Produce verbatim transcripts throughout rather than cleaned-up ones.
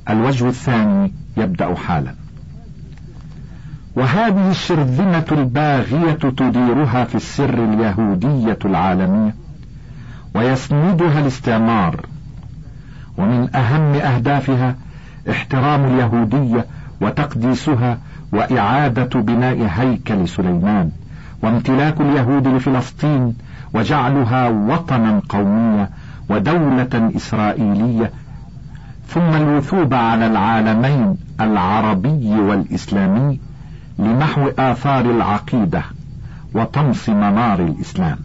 الوجه الثاني يبدأ حالا. وهذه الشرذمة الباغية تديرها في السر اليهودية العالمية ويسندها الاستعمار، ومن أهم أهدافها احترام اليهودية وتقديسها وإعادة بناء هيكل سليمان وامتلاك اليهود لفلسطين وجعلها وطنا قوميا ودولة إسرائيلية، ثم الوثوب على العالمين العربي والإسلامي لمحو آثار العقيدة وطمس منار الإسلام.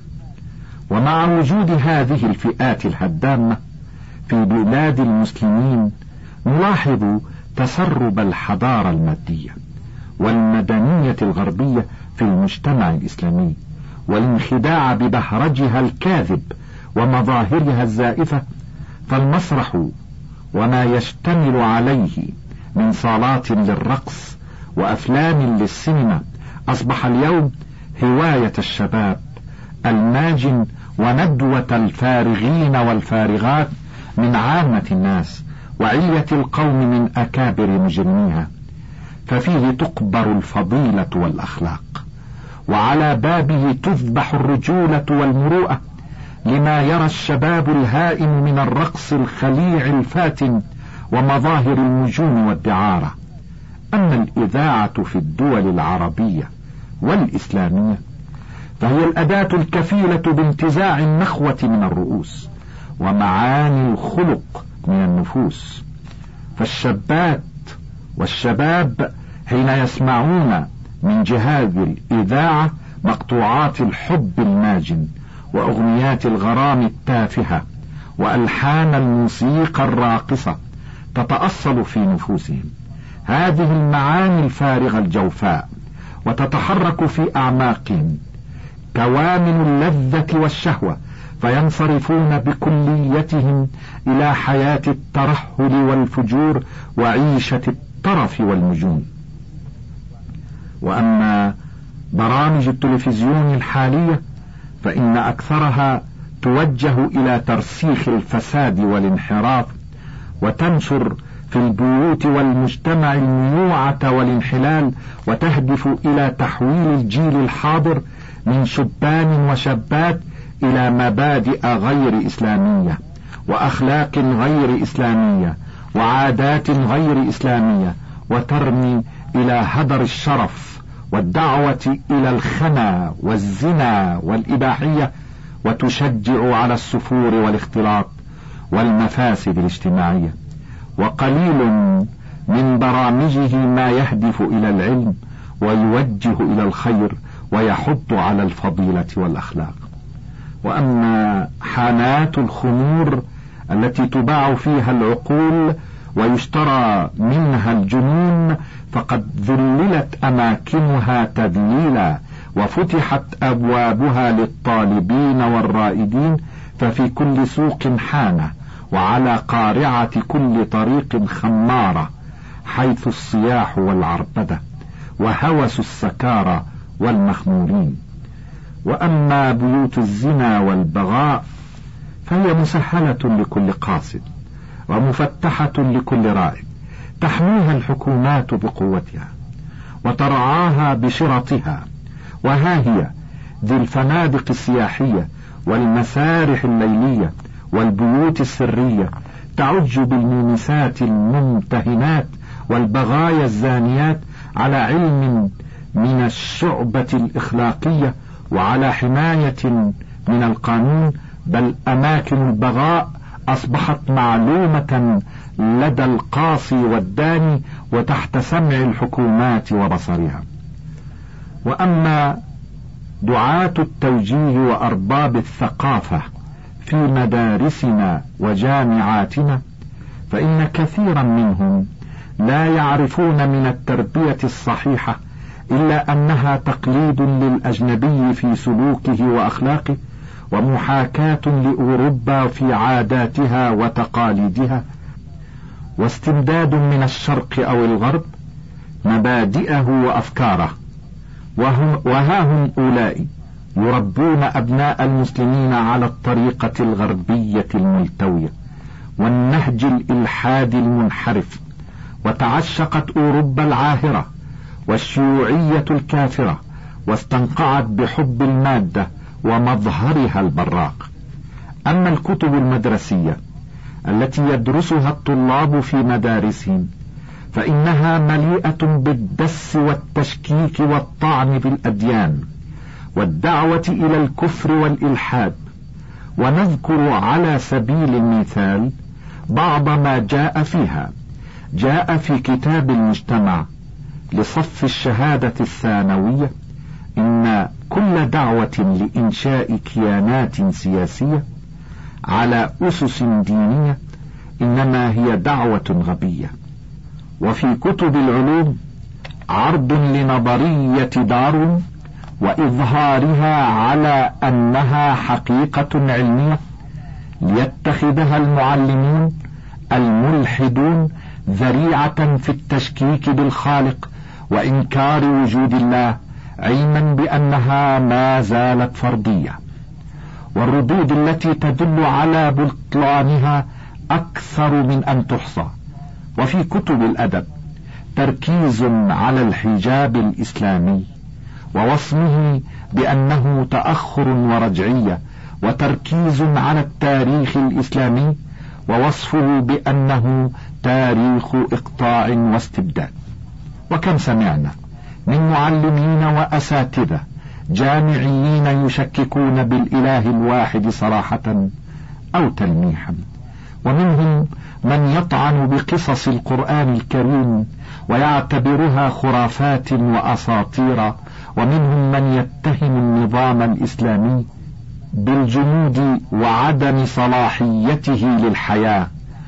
ومع وجود هذه الفئات الهدامة في بلاد المسلمين نلاحظ تسرب الحضارة المادية والمدنية الغربية في المجتمع الإسلامي والانخداع ببهرجها الكاذب ومظاهرها الزائفة، فالمسرح وما يشتمل عليه من صالات للرقص وأفلام للسينما أصبح اليوم هواية الشباب الماجن وندوة الفارغين والفارغات من عامة الناس وعلية القوم من أكابر مجرميها، ففيه تقبر الفضيلة والأخلاق، وعلى بابه تذبح الرجولة والمروءة، لما يرى الشباب الهائم من الرقص الخليع الفاتن ومظاهر المجون والدعارة. أما الإذاعة في الدول العربية والإسلامية فهي الأداة الكفيلة بانتزاع النخوة من الرؤوس ومعاني الخلق من النفوس، فالشابات والشباب حين يسمعون من جهاز الإذاعة مقطوعات الحب الماجن وأغنيات الغرام التافهة وألحان الموسيقى الراقصة تتأصل في نفوسهم هذه المعاني الفارغة الجوفاء وتتحرك في أعماقهم كوامن اللذة والشهوة، فينصرفون بكليتهم إلى حياة الترهل والفجور وعيشة الطرف والمجون. وأما برامج التلفزيون الحالية فإن أكثرها توجه إلى ترسيخ الفساد والانحراف، وتنشر في البيوت والمجتمع الميوعة والانحلال، وتهدف إلى تحويل الجيل الحاضر من شبان وشابات إلى مبادئ غير إسلامية وأخلاق غير إسلامية وعادات غير إسلامية، وترمي إلى هدر الشرف والدعوة إلى الخنا والزنا والإباحية، وتشجع على السفور والاختلاط والمفاسد الاجتماعية. وقليل من برامجه ما يهدف إلى العلم ويوجه إلى الخير ويحض على الفضيلة والأخلاق. وأما حانات الخمور التي تباع فيها العقول ويشترى منها الجنون فقد ذللت أماكنها تذليلا وفتحت أبوابها للطالبين والرائدين، ففي كل سوق حانة وعلى قارعة كل طريق خمارة، حيث الصياح والعربدة وهوس السكارى والمخمورين. وأما بيوت الزنا والبغاء فهي مسهلة لكل قاصد ومفتحة لكل رائد، تحميها الحكومات بقوتها وترعاها بشرطها، وها هي ذي الفنادق السياحية والمسارح الليلية والبيوت السرية تعج بالمونسات الممتهنات والبغايا الزانيات على علم من الشعبة الإخلاقية وعلى حماية من القانون، بل أماكن البغاء أصبحت معلومة لدى القاصي والداني وتحت سمع الحكومات وبصرها. وأما دعاة التوجيه وأرباب الثقافة في مدارسنا وجامعاتنا فإن كثيرا منهم لا يعرفون من التربية الصحيحة إلا أنها تقليد للأجنبي في سلوكه وأخلاقه، ومحاكاة لأوروبا في عاداتها وتقاليدها، واستمداد من الشرق أو الغرب مبادئه وأفكاره. وها هم أولئك يربون أبناء المسلمين على الطريقة الغربية الملتوية والنهج الإلحادي المنحرف، وتعشقت أوروبا العاهرة والشيوعية الكافرة، واستنقعت بحب المادة ومظهرها البراق. أما الكتب المدرسية التي يدرسها الطلاب في مدارسهم فإنها مليئة بالدس والتشكيك والطعن في الأديان والدعوة إلى الكفر والإلحاد. ونذكر على سبيل المثال بعض ما جاء فيها. جاء في كتاب المجتمع لصف الشهادة الثانوية: إن كل دعوة لإنشاء كيانات سياسية على أسس دينية إنما هي دعوة غبية. وفي كتب العلوم عرض لنظرية داروين وإظهارها على أنها حقيقة علمية ليتخذها المعلمون الملحدون ذريعة في التشكيك بالخالق وإنكار وجود الله، علما بأنها ما زالت فرضية. والردود التي تدل على بطلانها أكثر من أن تحصى. وفي كتب الأدب تركيز على الحجاب الإسلامي ووصمه بأنه تأخر ورجعية، وتركيز على التاريخ الإسلامي ووصفه بأنه تاريخ إقطاع واستبداد. وكم سمعنا من معلمين وأساتذة جامعيين يشككون بالإله الواحد صراحة أو تلميحا، ومنهم من يطعن بقصص القرآن الكريم ويعتبرها خرافات وأساطير، ومنهم من يتهم النظام الإسلامي بالجمود وعدم صلاحيته للحياة،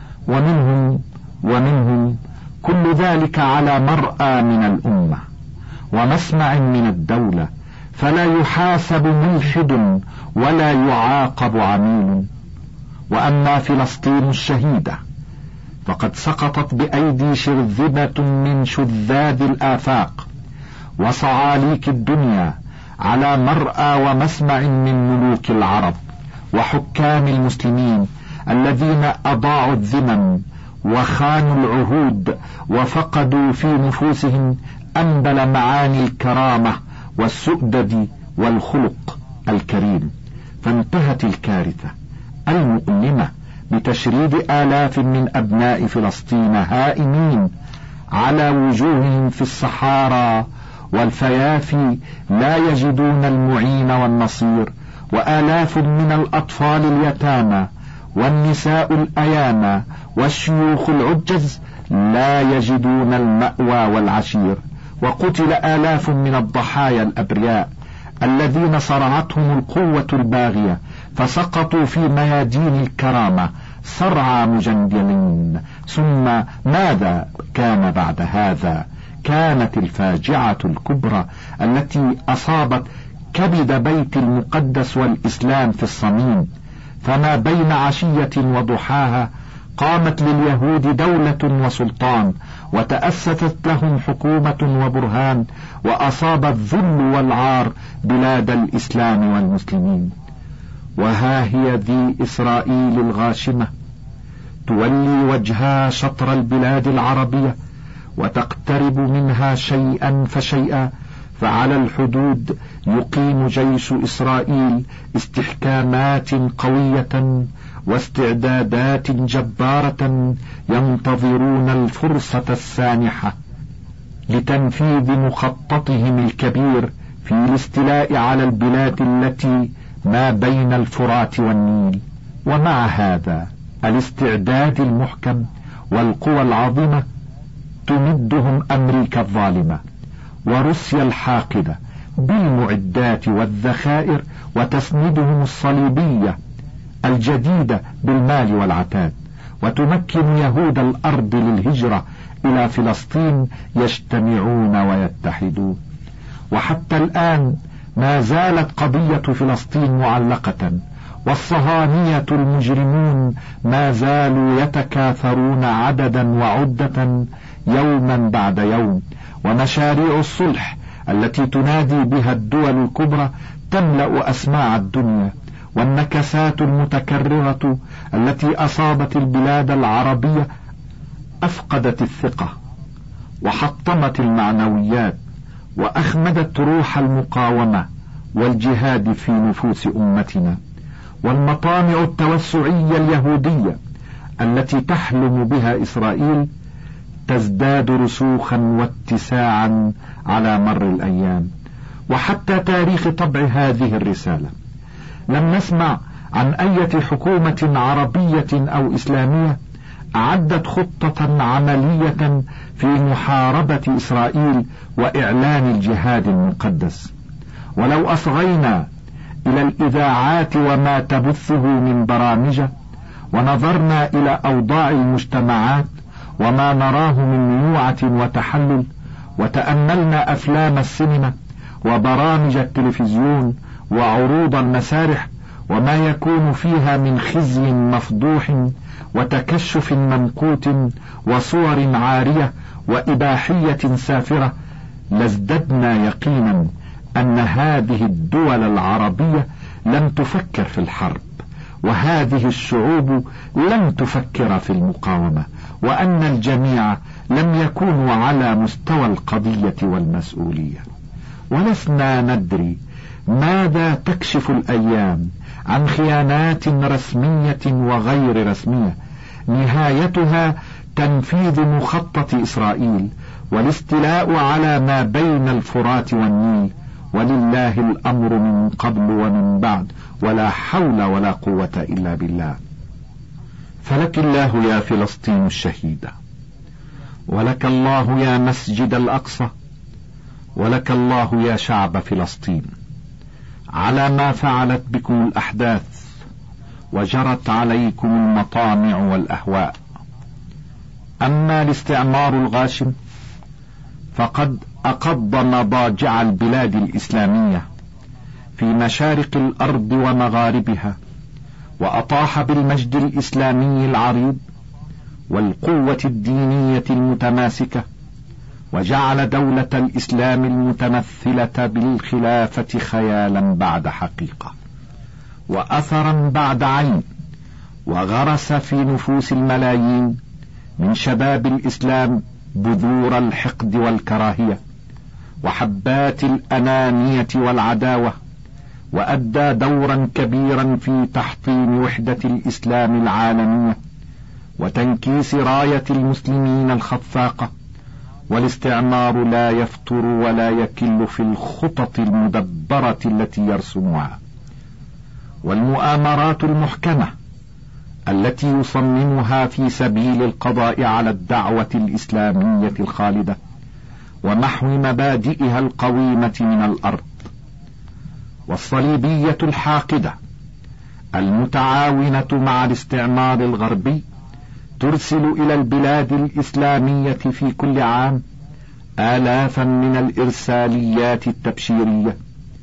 ومنهم ومنهم كل ذلك على مرأى من الأمة ومسمع من الدولة، فلا يحاسب ملحد ولا يعاقب عميل. وأما فلسطين الشهيدة فقد سقطت بأيدي شرذمة من شذاذ الآفاق وصعاليك الدنيا على مرأى ومسمع من ملوك العرب وحكام المسلمين الذين أضاعوا الذمم وخانوا العهود وفقدوا في نفوسهم أنبل معاني الكرامة والسؤدد والخلق الكريم. فانتهت الكارثة المؤلمة بتشريد آلاف من أبناء فلسطين هائمين على وجوههم في الصحارى والفيافي لا يجدون المعين والنصير، وآلاف من الأطفال اليتامى والنساء الأيامى والشيوخ العجز لا يجدون المأوى والعشير، وقتل آلاف من الضحايا الأبرياء الذين صرعتهم القوة الباغية فسقطوا في ميادين الكرامة صرع مجندلين. ثم ماذا كان بعد هذا؟ كانت الفاجعة الكبرى التي أصابت كبد بيت المقدس والإسلام في الصميم. فما بين عشية وضحاها قامت لليهود دولة وسلطان، وتأسست لهم حكومة وبرهان، وأصاب الذل والعار بلاد الإسلام والمسلمين. وها هي ذي إسرائيل الغاشمة تولي وجهها شطر البلاد العربية وتقترب منها شيئا فشيئا، فعلى الحدود يقيم جيش إسرائيل استحكامات قوية واستعدادات جبارة ينتظرون الفرصة السانحة لتنفيذ مخططهم الكبير في الاستيلاء على البلاد التي ما بين الفرات والنيل. ومع هذا الاستعداد المحكم والقوى العظيمة تمدهم أمريكا الظالمة وروسيا الحاقدة بالمعدات والذخائر، وتسندهم الصليبية الجديدة بالمال والعتاد، وتمكن يهود الأرض للهجرة إلى فلسطين يجتمعون ويتحدون. وحتى الآن ما زالت قضية فلسطين معلقة، والصهاينة المجرمون ما زالوا يتكاثرون عددا وعدة يوما بعد يوم، ومشاريع الصلح التي تنادي بها الدول الكبرى تملأ أسماع الدنيا، والنكسات المتكررة التي أصابت البلاد العربية أفقدت الثقة وحطمت المعنويات وأخمدت روح المقاومة والجهاد في نفوس أمتنا. والمطامع التوسعية اليهودية التي تحلم بها إسرائيل تزداد رسوخا واتساعا على مر الأيام. وحتى تاريخ طبع هذه الرسالة لم نسمع عن أي حكومة عربية أو إسلامية أعدت خطة عملية في محاربة إسرائيل وإعلان الجهاد المقدس. ولو أصغينا إلى الإذاعات وما تبثه من برامج، ونظرنا إلى أوضاع المجتمعات وما نراه من ميوعة وتحلل، وتأملنا أفلام السينما وبرامج التلفزيون وعروض المسارح وما يكون فيها من خزي مفضوح وتكشف ممقوت وصور عارية وإباحية سافرة، لازددنا يقينا أن هذه الدول العربية لم تفكر في الحرب، وهذه الشعوب لم تفكر في المقاومة، وأن الجميع لم يكونوا على مستوى القضية والمسؤولية. ولسنا ندري ماذا تكشف الأيام عن خيانات رسمية وغير رسمية نهايتها تنفيذ مخطط إسرائيل والاستيلاء على ما بين الفرات والنيل، ولله الأمر من قبل ومن بعد، ولا حول ولا قوة إلا بالله. فلك الله يا فلسطين الشهيدة، ولك الله يا مسجد الأقصى، ولك الله يا شعب فلسطين على ما فعلت بكم الأحداث وجرت عليكم المطامع والأهواء. أما الاستعمار الغاشم فقد أقض مضاجع البلاد الإسلامية في مشارق الأرض ومغاربها، وأطاح بالمجد الإسلامي العريض والقوة الدينية المتماسكة، وجعل دولة الإسلام المتمثلة بالخلافة خيالا بعد حقيقة وأثرا بعد عين، وغرس في نفوس الملايين من شباب الإسلام بذور الحقد والكراهية وحبات الأنانية والعداوة، وأدى دورا كبيرا في تحطيم وحدة الإسلام العالمية وتنكيس راية المسلمين الخفاقة. والاستعمار لا يفتر ولا يكل في الخطط المدبرة التي يرسمها والمؤامرات المحكمة التي يصممها في سبيل القضاء على الدعوة الإسلامية الخالدة ومحو مبادئها القويمة من الأرض. والصليبية الحاقدة المتعاونة مع الاستعمار الغربي ترسل إلى البلاد الإسلامية في كل عام آلافا من الإرساليات التبشيرية،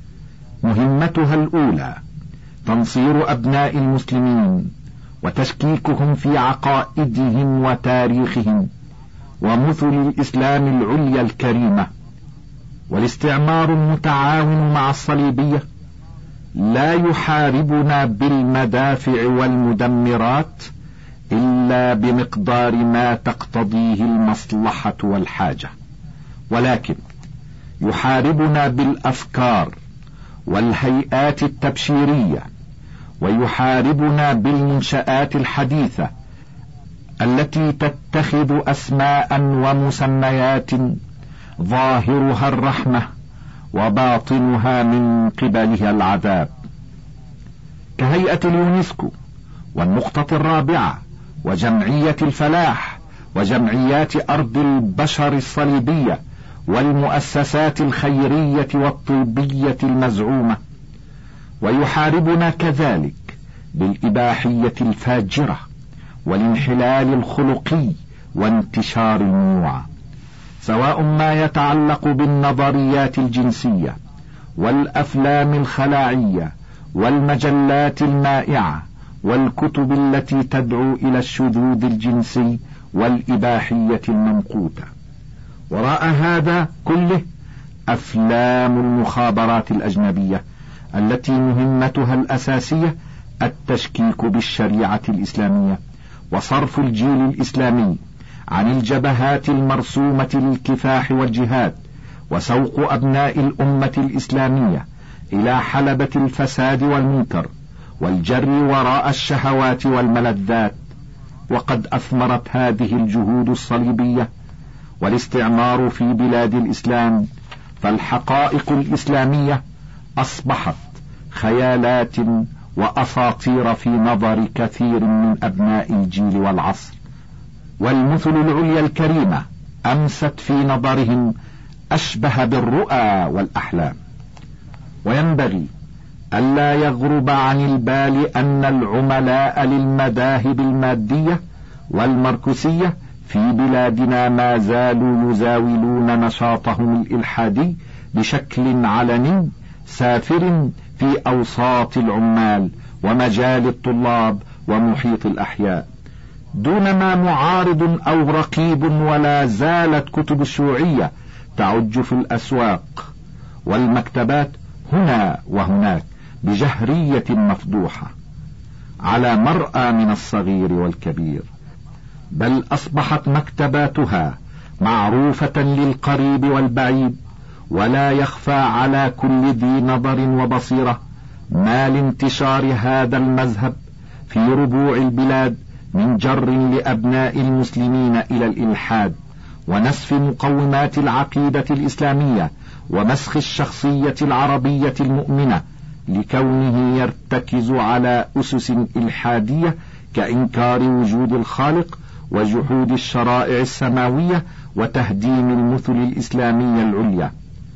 مهمتها الأولى تنصير أبناء المسلمين وتشكيكهم في عقائدهم وتاريخهم ومثل الإسلام العليا الكريمة. والاستعمار المتعاون مع الصليبية لا يحاربنا بالمدافع والمدمرات إلا بمقدار ما تقتضيه المصلحة والحاجة، ولكن يحاربنا بالأفكار والهيئات التبشيرية، ويحاربنا بالمنشآت الحديثة التي تتخذ أسماء ومسميات ظاهرها الرحمة وباطنها من قبلها العذاب، كهيئة اليونسكو والنقطة الرابعة وجمعية الفلاح وجمعيات أرض البشر الصليبية والمؤسسات الخيرية والطبية المزعومة. ويحاربنا كذلك بالإباحية الفاجرة والانحلال الخلقي وانتشار الميوعة، سواء ما يتعلق بالنظريات الجنسية والأفلام الخلاعية والمجلات المائعة والكتب التي تدعو إلى الشذوذ الجنسي والإباحية الممقوتة. وراء هذا كله أفلام المخابرات الأجنبية التي مهمتها الأساسية التشكيك بالشريعة الإسلامية وصرف الجيل الإسلامي عن الجبهات المرسومة للكفاح والجهاد، وسوق أبناء الأمة الإسلامية إلى حلبة الفساد والمنكر والجري وراء الشهوات والملذات. وقد أثمرت هذه الجهود الصليبية والاستعمار في بلاد الإسلام، فالحقائق الإسلامية أصبحت خيالات وأساطير في نظر كثير من أبناء الجيل والعصر، والمثل العليا الكريمة أمست في نظرهم أشبه بالرؤى والأحلام. وينبغي ألا يغرب عن البال أن العملاء للمذاهب المادية والمركزية في بلادنا ما زالوا يزاولون نشاطهم الإلحادي بشكل علني سافر في أوساط العمال ومجال الطلاب ومحيط الأحياء، دونما معارض أو رقيب، ولا زالت كتب الشيوعية تعج في الأسواق والمكتبات هنا وهناك بجهرية مفضوحة على مرأى من الصغير والكبير، بل أصبحت مكتباتها معروفة للقريب والبعيد، ولا يخفى على كل ذي نظر وبصيرة ما لانتشار هذا المذهب في ربوع البلاد من جر لأبناء المسلمين إلى الإلحاد ونسف مقومات العقيدة الإسلامية ومسخ الشخصية العربية المؤمنة، لكونه يرتكز على أسس إلحادية كإنكار وجود الخالق وجحود الشرائع السماوية وتهديم المثل الإسلامية العليا.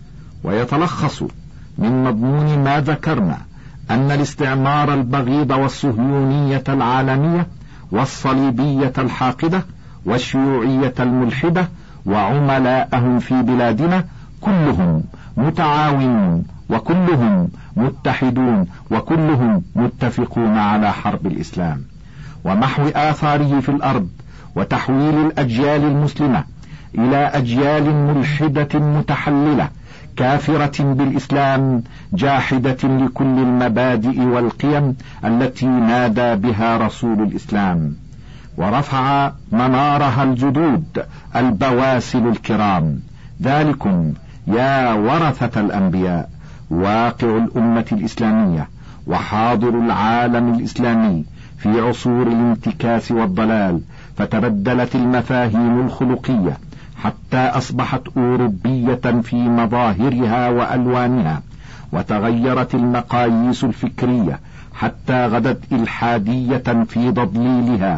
ويتلخص من مضمون ما ذكرنا أن الاستعمار البغيض والصهيونية العالمية والصليبية الحاقدة والشيوعية الملحدة وعملاءهم في بلادنا كلهم متعاونون، وكلهم متحدون، وكلهم متفقون على حرب الإسلام ومحو آثاره في الأرض، وتحويل الأجيال المسلمة إلى أجيال ملحدة متحللة كافرة بالإسلام، جاحدة لكل المبادئ والقيم التي نادى بها رسول الإسلام، ورفع منارها الجدود البواسل الكرام. ذلكم يا ورثة الأنبياء واقع الأمة الإسلامية وحاضر العالم الإسلامي في عصور الانتكاس والضلال، فتبدلت المفاهيم الخلقية حتى أصبحت أوروبية في مظاهرها وألوانها، وتغيرت المقاييس الفكرية حتى غدت إلحادية في تضليلها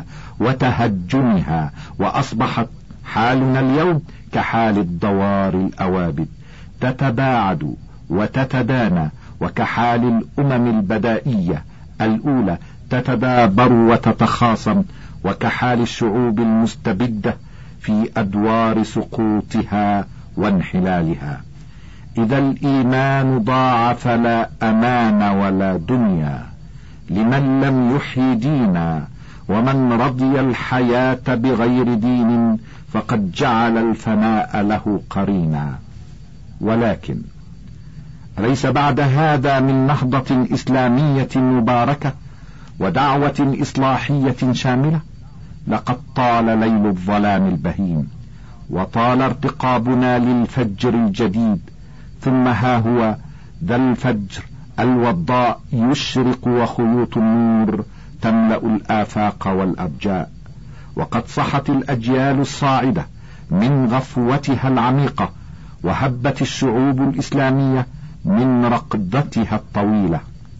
وتهجنها، وأصبحت حالنا اليوم كحال الدوار الأوابد، تتباعد وتتدانى، وكحال الأمم البدائية الأولى تتدابر وتتخاصم، وكحال الشعوب المستبدة في أدوار سقوطها وانحلالها. إذا الإيمان ضاع فلا أمان ولا دنيا لمن لم يحيي دينا، ومن رضي الحياة بغير دين فقد جعل الفناء له قرينا. ولكن أليس بعد هذا من نهضة إسلامية مباركة ودعوة إصلاحية شاملة؟ لقد طال ليل الظلام البهيم، وطال ارتقابنا للفجر الجديد، ثم ها هو ذا الفجر الوضاء يشرق، وخيوط النور تملأ الآفاق والأرجاء. وقد صحت الأجيال الصاعدة من غفوتها العميقة، وهبت الشعوب الإسلامية من رقدتها الطويلة.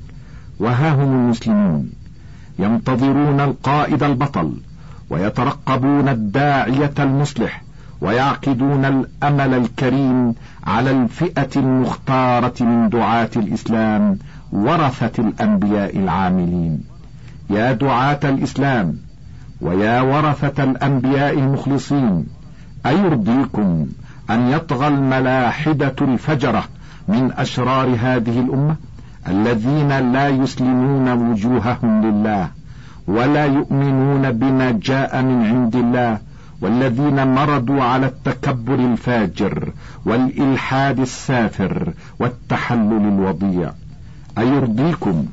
وها هم المسلمون ينتظرون القائد البطل، ويترقبون الداعية المصلح، ويعقدون الأمل الكريم على الفئة المختارة من دعاة الإسلام ورثة الأنبياء العاملين. يا دعاة الإسلام ويا ورثة الأنبياء المخلصين، أيرضيكم أن يطغى الملاحدة الفجرة من أشرار هذه الأمة الذين لا يسلمون وجوههم لله ولا يؤمنون بما جاء من عند الله، والذين مرضوا على التكبر الفاجر والإلحاد السافر والتحلل الوضيع؟ أيرضيكم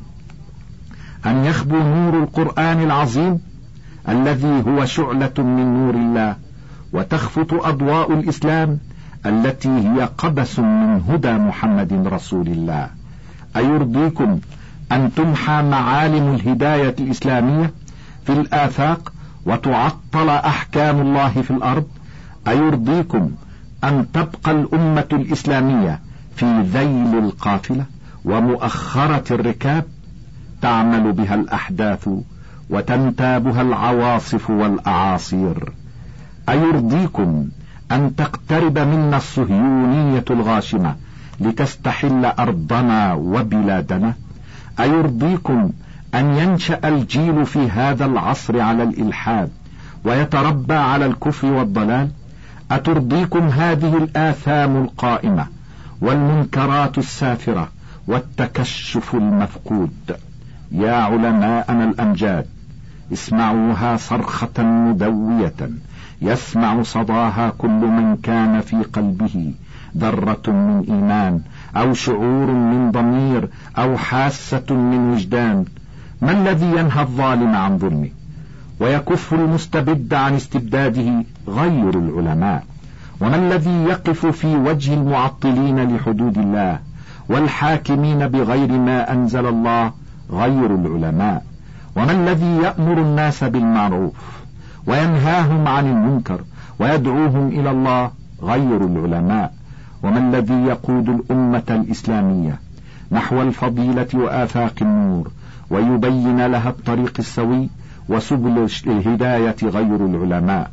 أن يخبو نور القرآن العظيم الذي هو شعلة من نور الله وتخفت أضواء الإسلام التي هي قبس من هدى محمد رسول الله. أيرضيكم أن تمحى معالم الهداية الإسلامية في الآفاق وتعطل أحكام الله في الأرض؟ أيرضيكم أن تبقى الأمة الإسلامية في ذيل القافلة ومؤخرة الركاب، تعمل بها الأحداث وتنتابها العواصف والأعاصير؟ أيرضيكم أن تقترب منا الصهيونية الغاشمة لتستحل أرضنا وبلادنا؟ أيرضيكم أن ينشأ الجيل في هذا العصر على الإلحاد ويتربى على الكفر والضلال؟ أترضيكم هذه الآثام القائمة والمنكرات السافرة والتكشف المفقود؟ يا علماءنا الأمجاد، اسمعوها صرخة مدوية يسمع صداها كل من كان في قلبه ذرة من إيمان أو شعور من ضمير أو حاسة من وجدان. ما الذي ينهى الظالم عن ظلمه ويكف المستبد عن استبداده؟ غير العلماء. وما الذي يقف في وجه المعطلين لحدود الله والحاكمين بغير ما أنزل الله؟ غير العلماء. وما الذي يأمر الناس بالمعروف وينهاهم عن المنكر ويدعوهم إلى الله؟ غير العلماء. وما الذي يقود الأمة الإسلامية نحو الفضيلة وآفاق النور ويبين لها الطريق السوي وسبل الهداية؟ غير العلماء.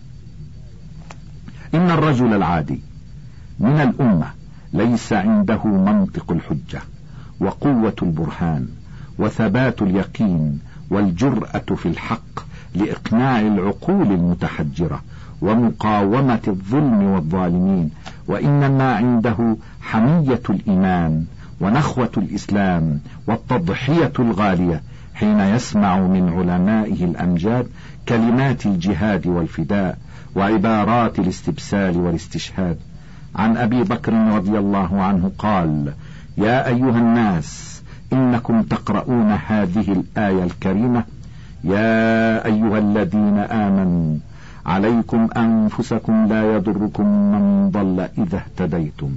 إن الرجل العادي من الأمة ليس عنده منطق الحجة وقوة البرهان وثبات اليقين والجرأة في الحق لإقناع العقول المتحجرة ومقاومة الظلم والظالمين، وإنما عنده حمية الإيمان ونخوة الإسلام والتضحية الغالية حين يسمع من علمائه الأمجاد كلمات الجهاد والفداء وعبارات الاستبسال والاستشهاد. عن أبي بكر رضي الله عنه قال: يا أيها الناس، إنكم تقرؤون هذه الآية الكريمة: يا أيها الذين آمنوا عليكم أنفسكم لا يضركم من ضل إذا اهتديتم.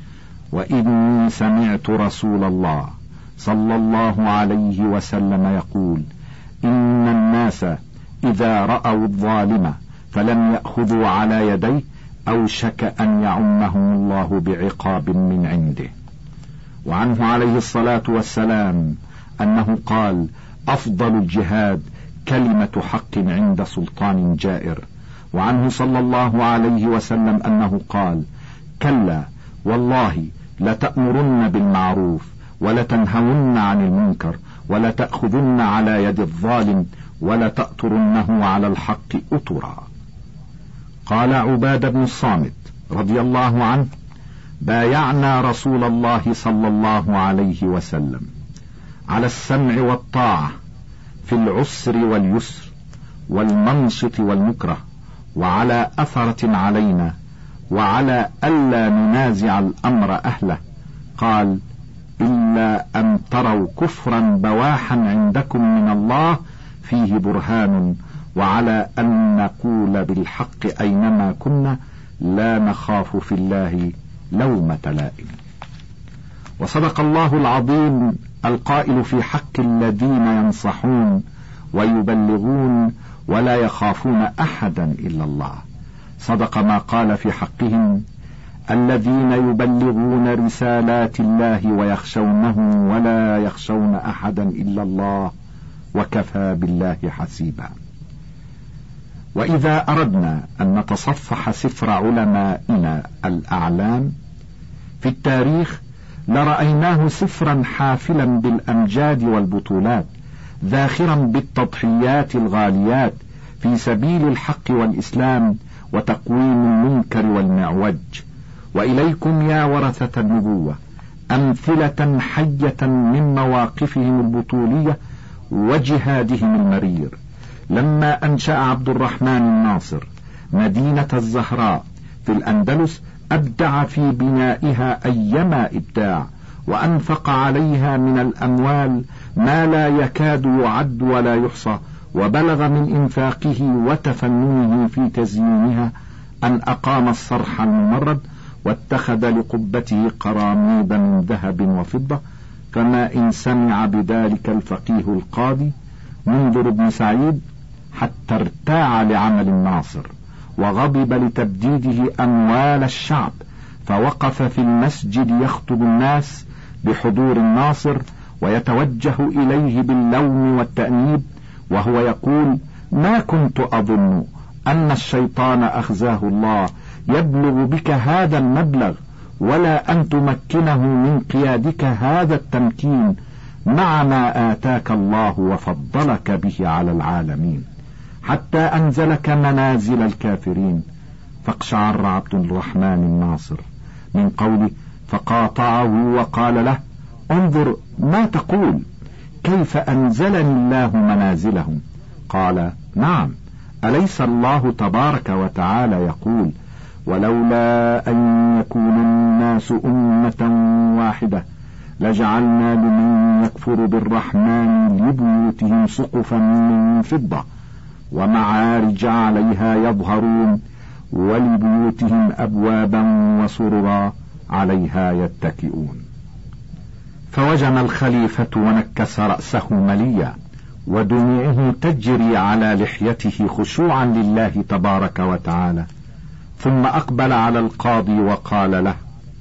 وإني سمعت رسول الله صلى الله عليه وسلم يقول: إن الناس إذا رأوا الظالم فلم يأخذوا على يديه أوشك أن يعمهم الله بعقاب من عنده. وعنه عليه الصلاة والسلام أنه قال: أفضل الجهاد كلمة حق عند سلطان جائر. وعنه صلى الله عليه وسلم أنه قال: كلا والله لتأمرن بالمعروف ولتنهون عن المنكر ولتأخذن على يد الظالم ولتأطرنه على الحق أطرا. قال عبادة بن الصامت رضي الله عنه: بايعنا رسول الله صلى الله عليه وسلم على السمع والطاعة في العسر واليسر والمنشط والمكره، وعلى أثرة علينا، وعلى ألا ننازع الأمر أهله. قال: إلا أن تروا كفرا بواحا عندكم من الله فيه برهان، وعلى أن نقول بالحق أينما كنا لا نخاف في الله لومة لائم. وصدق الله العظيم القائل في حق الذين ينصحون ويبلغون ولا يخافون أحدا إلا الله. صدق ما قال في حقهم: الذين يبلغون رسالات الله ويخشونه ولا يخشون أحدا إلا الله وكفى بالله حسيبا. وإذا أردنا أن نتصفح سفر علمائنا الأعلام في التاريخ لرأيناه سفرا حافلا بالأمجاد والبطولات، ذاخرا بالتضحيات الغاليات في سبيل الحق والإسلام وتقويم المنكر والمعوج. وإليكم يا ورثة النبوة أمثلة حية من مواقفهم البطولية وجهادهم المرير. لما أنشأ عبد الرحمن الناصر مدينة الزهراء في الأندلس أبدع في بنائها أيما إبداع، وأنفق عليها من الأموال ما لا يكاد يعد ولا يحصى، وبلغ من إنفاقه وتفننه في تزيينها أن أقام الصرح الممرد واتخذ لقبته قراميدا من ذهب وفضة، كما إن سمع بذلك الفقيه القاضي منذر بن سعيد حتى ارتاع لعمل الناصر وغضب لتبديده أموال الشعب، فوقف في المسجد يخطب الناس بحضور الناصر ويتوجه إليه باللوم والتأنيب وهو يقول: ما كنت أظن أن الشيطان أخزاه الله يبلغ بك هذا المبلغ، ولا أن تمكنه من قيادك هذا التمكين مع ما آتاك الله وفضلك به على العالمين، حتى أنزلك منازل الكافرين. فاقشعر عبد الرحمن الناصر من قوله، فقاطعه وقال له: انظر ما تقول، كيف أنزلني الله منازلهم؟ قال: نعم، أليس الله تبارك وتعالى يقول: ولولا أن يكون الناس أمة واحدة لجعلنا لمن يكفر بالرحمن لبيوتهم سقفا من فضة ومعارج عليها يظهرون ولبيوتهم أبوابا وسررا عليها يتكئون. فوجم الخليفة ونكس رأسه مليا ودموعه تجري على لحيته خشوعا لله تبارك وتعالى، ثم أقبل على القاضي وقال له: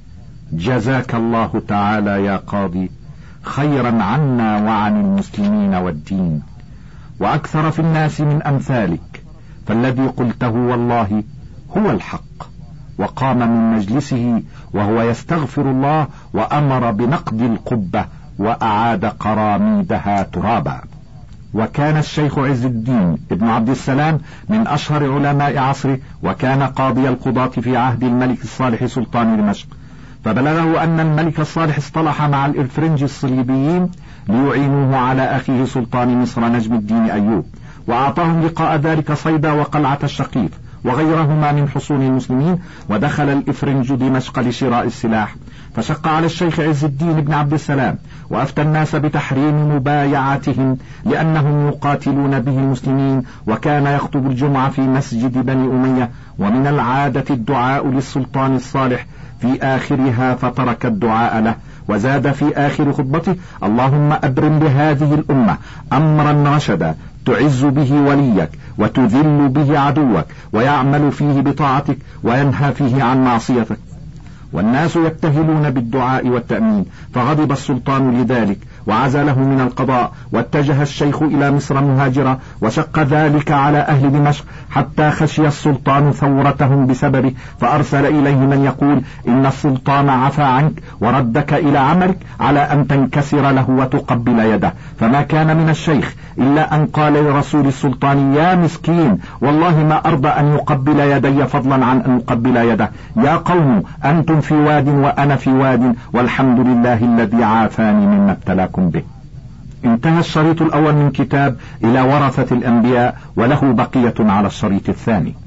جزاك الله تعالى يا قاضي خيرا عنا وعن المسلمين والدين، وأكثر في الناس من أمثالك، فالذي قلته والله هو الحق. وقام من مجلسه وهو يستغفر الله وأمر بنقد القبة وأعاد قراميدها ترابا. وكان الشيخ عز الدين ابن عبد السلام من أشهر علماء عصره، وكان قاضي القضاة في عهد الملك الصالح سلطان دمشق، فبلغه أن الملك الصالح اصطلح مع الإفرنج الصليبيين ليعينوه على أخيه سلطان مصر نجم الدين أيوب، وأعطاهم لقاء ذلك صيدا وقلعة الشقيف وغيرهما من حصون المسلمين، ودخل الإفرنج دمشق لشراء السلاح، فشق على الشيخ عز الدين بن عبد السلام وأفتى الناس بتحريم مبايعتهم لأنهم يقاتلون به المسلمين، وكان يخطب الجمعة في مسجد بني أمية، ومن العادة الدعاء للسلطان الصالح في آخرها، فترك الدعاء له، وزاد في آخر خطبته: اللهم أبرم بهذه الأمة أمرا رشدا تعز به وليك وتذل به عدوك، ويعمل فيه بطاعتك وينهى فيه عن معصيتك. والناس يبتهلون بالدعاء والتأمين، فغضب السلطان لذلك وعزله من القضاء، واتجه الشيخ إلى مصر مهاجرا، وشق ذلك على أهل دمشق حتى خشي السلطان ثورتهم بسببه، فأرسل إليه من يقول: إن السلطان عفى عنك وردك إلى عملك على أن تنكسر له وتقبل يده. فما كان من الشيخ إلا أن قال لرسول السلطان: يا مسكين، والله ما أرضى أن يقبل يدي فضلا عن أن يقبل يده. يا قوم، أنتم في واد وأنا في واد، والحمد لله الذي عافاني مما ابتلاكم به. انتهى الشريط الأول من كتاب إلى ورثة الأنبياء، وله بقية على الشريط الثاني.